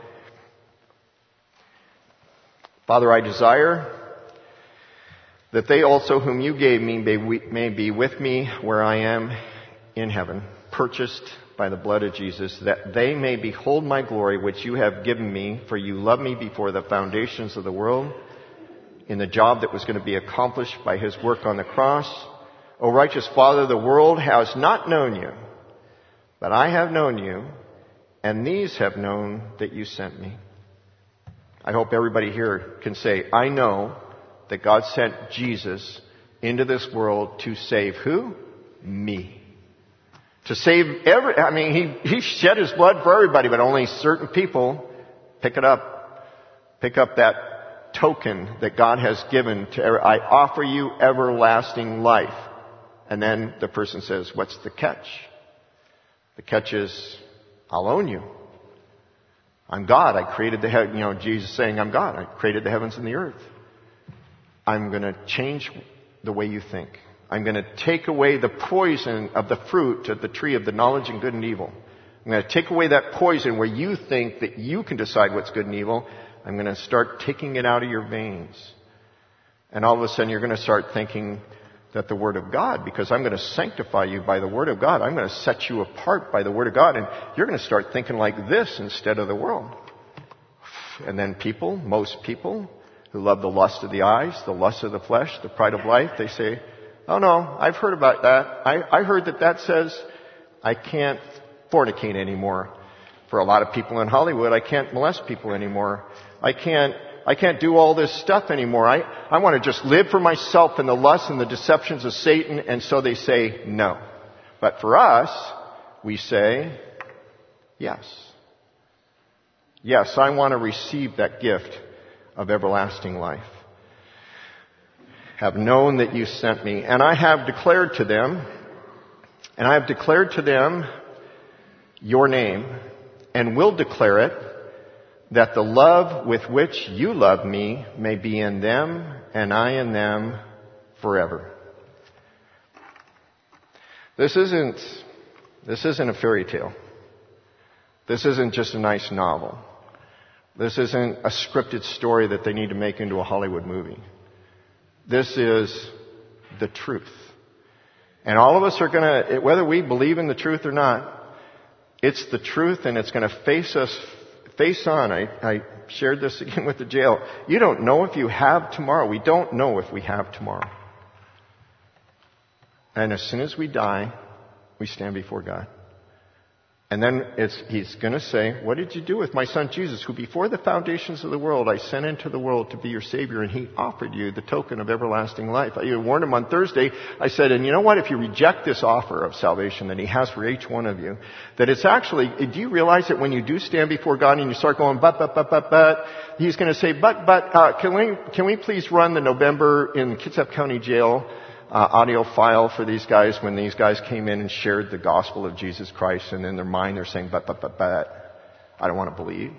Father, I desire that they also whom you gave me may, may be with me where I am in heaven, purchased by the blood of Jesus, that they may behold my glory, which you have given me, for you loved me before the foundations of the world, in the job that was going to be accomplished by his work on the cross. O righteous Father, the world has not known you, but I have known you, and these have known that you sent me. I hope everybody here can say, I know that God sent Jesus into this world to save who? Me. To save every, I mean, he, he shed his blood for everybody, but only certain people pick it up. Pick up that token that God has given to, I offer you everlasting life. And then the person says, what's the catch? The catch is, I'll own you. I'm God. I created the heaven. You know, Jesus saying, I'm God. I created the heavens and the earth. I'm going to change the way you think. I'm going to take away the poison of the fruit of the tree of the knowledge of good and evil. I'm going to take away that poison where you think that you can decide what's good and evil. I'm going to start taking it out of your veins. And all of a sudden you're going to start thinking that the Word of God, because I'm going to sanctify you by the Word of God. I'm going to set you apart by the Word of God. And you're going to start thinking like this instead of the world. And then people, most people who love the lust of the eyes, the lust of the flesh, the pride of life, they say, oh no, I've heard about that. I, I heard that that says I can't fornicate anymore. For a lot of people in Hollywood, I can't molest people anymore. I can't I can't do all this stuff anymore. I, I want to just live for myself in the lusts and the deceptions of Satan. And so they say no. But for us, we say yes. Yes, I want to receive that gift of everlasting life. Have known that you sent me. And I have declared to them, and I have declared to them your name, and will declare it, that the love with which you love me may be in them and I in them forever. This isn't, this isn't a fairy tale. This isn't just a nice novel. This isn't a scripted story that they need to make into a Hollywood movie. This is the truth. And all of us are going to, whether we believe in the truth or not, it's the truth and it's going to face us face on. I, I shared this again with the jail. You don't know if you have tomorrow. We don't know if we have tomorrow. And as soon as we die, we stand before God. And then it's, he's going to say, what did you do with my son Jesus, who before the foundations of the world I sent into the world to be your Savior, and he offered you the token of everlasting life. I warned him on Thursday. I said, and you know what? If you reject this offer of salvation that he has for each one of you, that it's actually, do you realize that when you do stand before God and you start going, but, but, but, but, but, he's going to say, but, but, uh, can we, can we please run the November in Kitsap County Jail Uh, audio file for these guys when these guys came in and shared the gospel of Jesus Christ, and in their mind they're saying, but, but, but, but, I don't want to believe.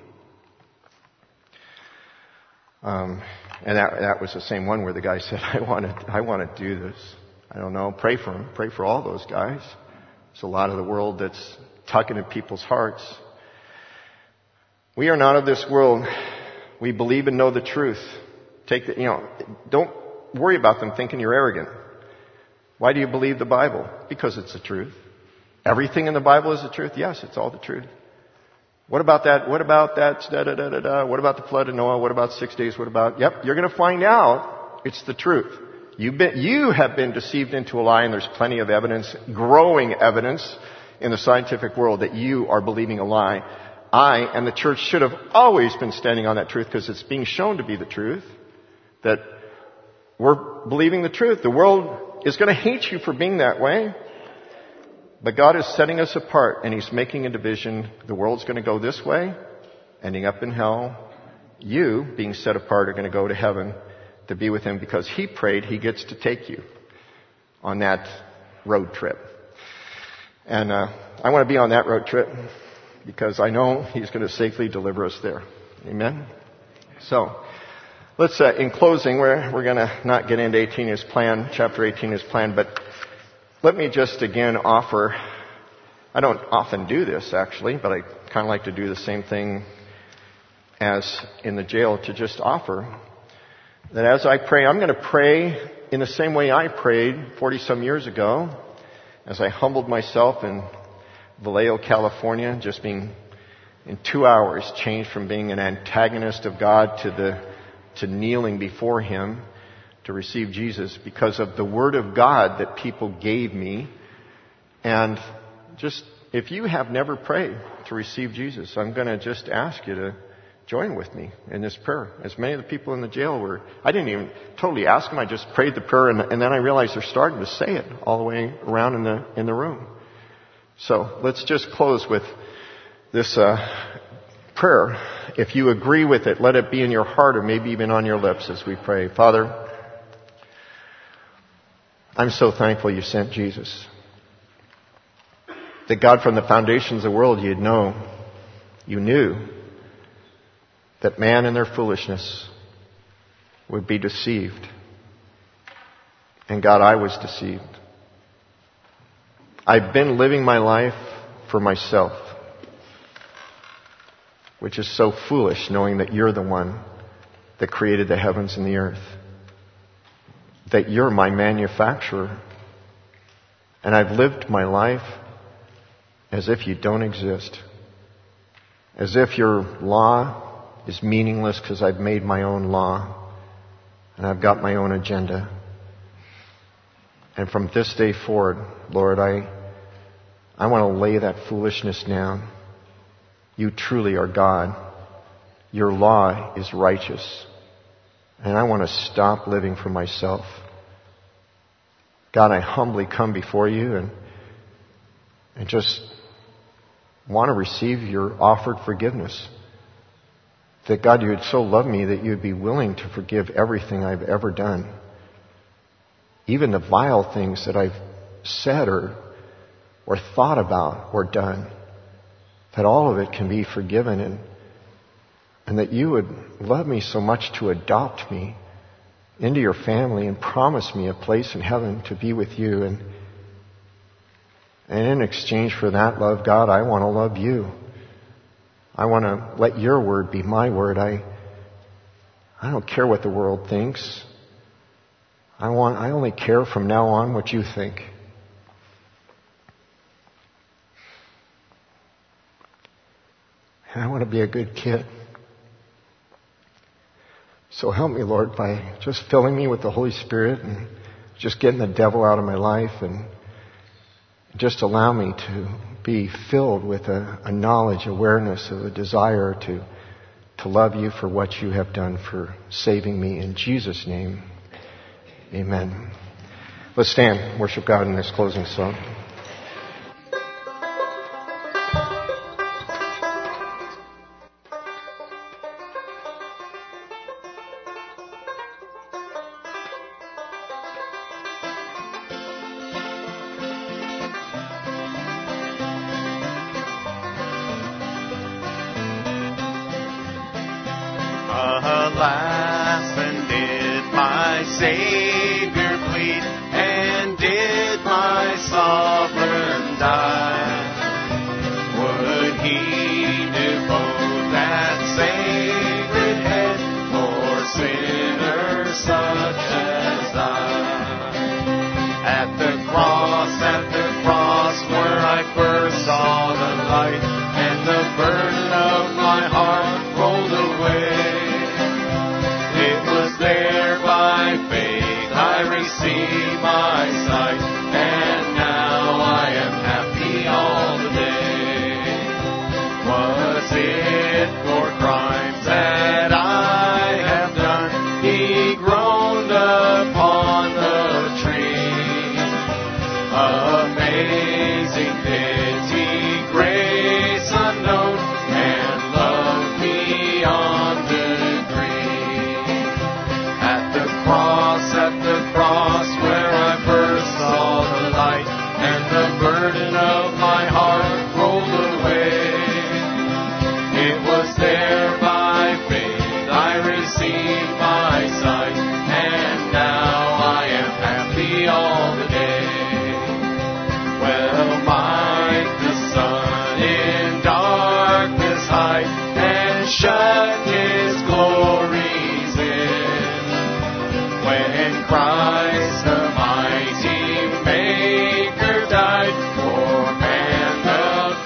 Um, and that, that was the same one where the guy said, I want to, I want to do this. I don't know. Pray for him. Pray for all those guys. There's a lot of the world that's tugging at people's hearts. We are not of this world. We believe and know the truth. Take the, you know, don't worry about them thinking you're arrogant. Why do you believe the Bible? Because it's the truth. Everything in the Bible is the truth? Yes, it's all the truth. What about that? What about that? Da, da, da, da, da. What about the flood of Noah? What about six days? What about? Yep, you're going to find out it's the truth. You've been, you have been deceived into a lie, and there's plenty of evidence, growing evidence in the scientific world that you are believing a lie. I and the church should have always been standing on that truth because it's being shown to be the truth. That we're believing the truth. The world is going to hate you for being that way. But God is setting us apart, and he's making a division. The world's going to go this way, ending up in hell. You, being set apart, are going to go to heaven to be with him because he prayed he gets to take you on that road trip. And uh, I want to be on that road trip because I know he's going to safely deliver us there. Amen? So, let's, uh, in closing, we're, we're going to not get into eighteen as planned, chapter eighteen as planned, but let me just again offer, I don't often do this actually, but I kind of like to do the same thing as in the jail, to just offer that as I pray, I'm going to pray in the same way I prayed forty some years ago, as I humbled myself and Vallejo, California, just being in two hours changed from being an antagonist of God to the to kneeling before Him to receive Jesus because of the Word of God that people gave me. And just, if you have never prayed to receive Jesus, I'm going to just ask you to join with me in this prayer. As many of the people in the jail were, I didn't even totally ask them, I just prayed the prayer, and, and then I realized they're starting to say it all the way around in the in the room. So let's just close with this uh, prayer. If you agree with it, let it be in your heart or maybe even on your lips as we pray. Father, I'm so thankful you sent Jesus. That God, from the foundations of the world, you'd know, you knew that man in their foolishness would be deceived. And God, I was deceived. I've been living my life for myself, which is so foolish, knowing that you're the one that created the heavens and the earth, that you're my manufacturer. And I've lived my life as if you don't exist, as if your law is meaningless because I've made my own law and I've got my own agenda. And from this day forward, Lord, I I want to lay that foolishness down. You truly are God. Your law is righteous. And I want to stop living for myself. God, I humbly come before you and and just want to receive your offered forgiveness. That God, you would so love me that you would be willing to forgive everything I've ever done. Even the vile things that I've said or, or thought about or done. That all of it can be forgiven, and, and that you would love me so much to adopt me into your family and promise me a place in heaven to be with you. And, and in exchange for that love, God, I want to love you. I want to let your word be my word. I I don't care what the world thinks. I want I only care from now on what you think. And I want to be a good kid. So help me, Lord, by just filling me with the Holy Spirit and just getting the devil out of my life, and just allow me to be filled with a, a knowledge, awareness of a desire to, to love you for what you have done for saving me. In Jesus' name, amen. Let's stand and worship God in this closing song. Alas, and did my Savior bleed, and did my sovereign die? Would he devote that sacred head for sinners such as I? At the cross, at the cross, where I first saw the light, and the burden of my heart rolled away. There by faith I receive my sight, and now I am happy all the day. Was it for crimes that I have done he groaned upon the tree? Amazing pity, grace unknown, and love beyond degree. At the cross where I first saw the light, and the burden of my heart rolled away. It was there by faith I received my sight, and now I am happy all the day. Well, might the sun in darkness hide and shut his glories in, when Christ the mighty Maker died for man, the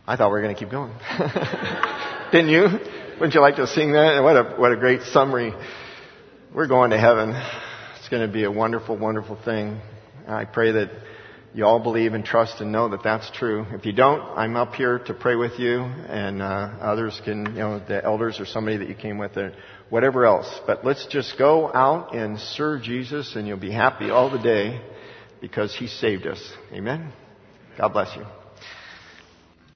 I thought we were going to keep going. Didn't you? Wouldn't you like to sing that? What a, what a great summary. We're going to heaven. It's going to be a wonderful, wonderful thing. I pray that you all believe and trust and know that that's true. If you don't, I'm up here to pray with you, and uh, others can, you know, the elders or somebody that you came with, or whatever else. But let's just go out and serve Jesus, and you'll be happy all the day because He saved us. Amen? God bless you.